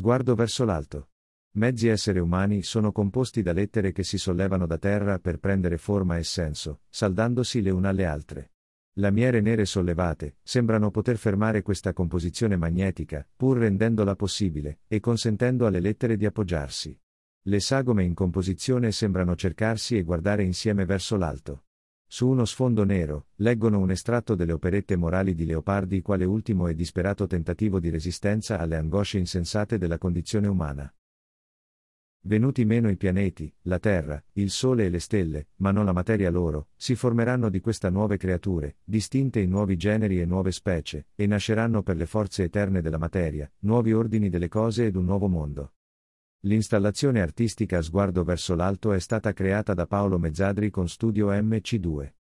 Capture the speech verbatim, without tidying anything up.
Sguardo verso l'alto. Mezzi esseri umani sono composti da lettere che si sollevano da terra per prendere forma e senso, saldandosi le une alle altre. Lamiere nere sollevate sembrano poter fermare questa composizione magnetica, pur rendendola possibile, e consentendo alle lettere di appoggiarsi. Le sagome in composizione sembrano cercarsi e guardare insieme verso l'alto. Su uno sfondo nero, leggono un estratto delle operette morali di Leopardi quale ultimo e disperato tentativo di resistenza alle angosce insensate della condizione umana. Venuti meno i pianeti, la Terra, il Sole e le stelle, ma non la materia loro, si formeranno di questa nuove creature, distinte in nuovi generi e nuove specie, e nasceranno per le forze eterne della materia, nuovi ordini delle cose ed un nuovo mondo. L'installazione artistica Sguardo verso l'alto è stata creata da Paolo Mezzadri con Studio M C due.